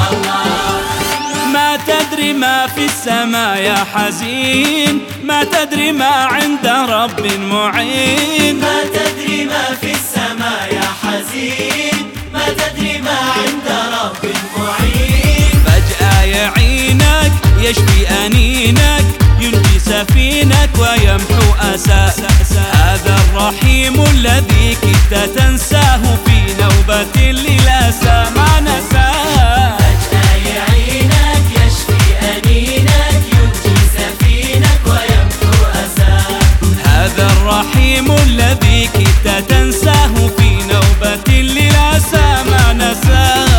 ما تدري ما في السماء يا حزين، ما تدري ما عند رب معين. ما تدري ما في السماء يا حزين، ما تدري ما عند رب معين. فجأة يعينك يشفي أنينك، ينجي سفينك ويمحو أساك. هذا الرحيم الذي كدت تنساه في نوبة للأسى ما نساه. فجأة يعينك يشفي أنينك، ينجي سفينك ويمحو أساك. هذا الرحيم الذي كدت تنساه في نوبة للأسى ما نساه.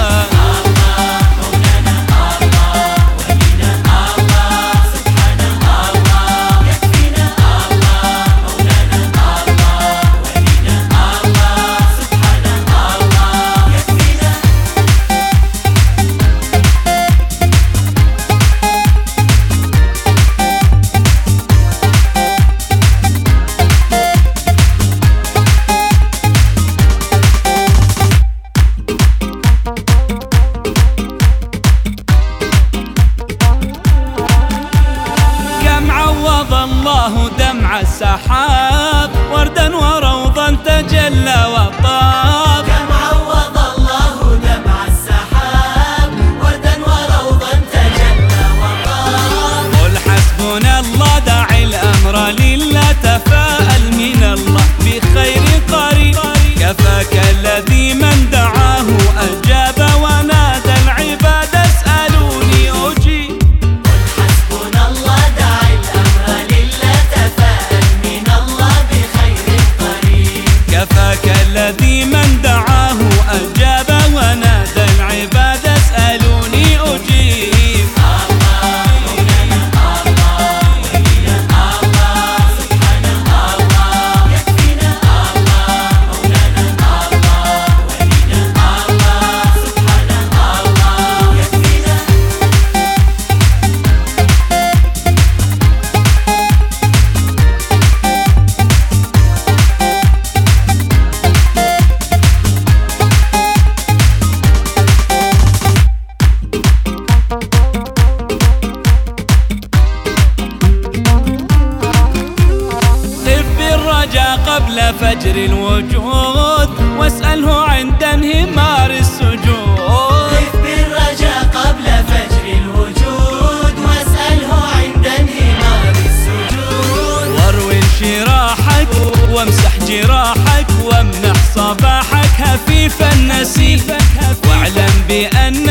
الله دمع السحاب وردا وروضا تجلى وطاب. كم عوض الله دمع السحاب وردا وروضا تجلى وطاب. قل حسبنا الله دع الأمر لله، تفاءل من الله بخير قريب. كفاك الذي من دعاه أجاب، ونادى العباد اسألوني أجيب. كفاك الذي من دعاه أجاب، ونادى العباد اسألوني أجيب. الله مولانا الله ولينا الله سبحان الله يكفينا. الله مولانا الله ولينا الله سبحان الله يكفينا. قبل فجر الوجود واسأله عند انهمار السجود. قف بالرجاء قبل فجر الوجود واسأله عند انهمار السجود. واروي انشراحك وامسح جراحك، وامنح صباحك هفيف النسيم. واعلم بأن